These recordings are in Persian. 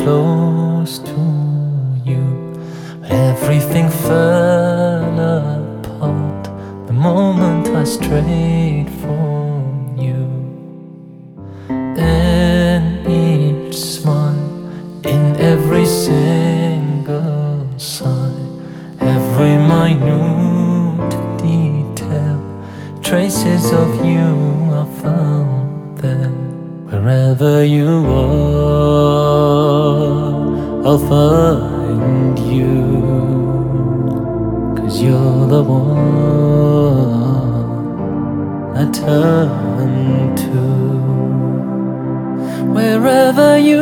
close to you. Everything fell apart the moment I strayed from you. In each smile, in every single sigh, every minute detail, traces of you are found there. Wherever you are, I'll find you, 'cause you're the one I turn to. Wherever you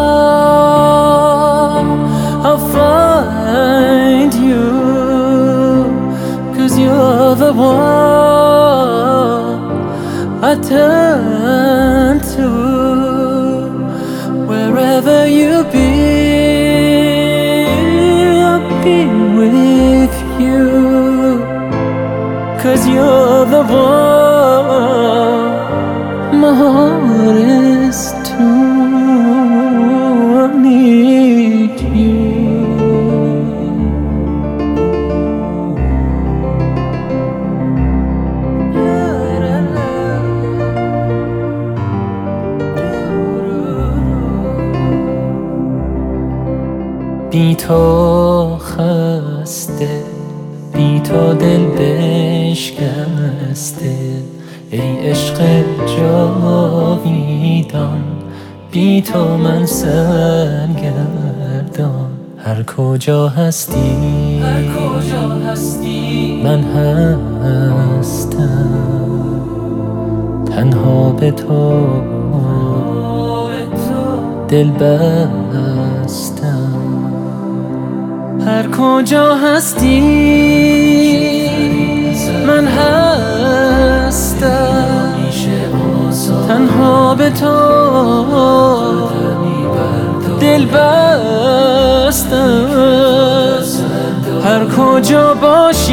are, I'll find you, 'cause you're the one I turn to. Wherever you be, I'll be with you, 'cause you're the one my heart is to. I need you. بی تو خسته، بی تو دل بشکسته، ای عشق جاویدان، بی تو من سرگردان. هر کجا هستی من هستم، تنها به تو دل بستم. هر کجا هستی من هستم، تنها به تو دل بستم. هر کجا باشی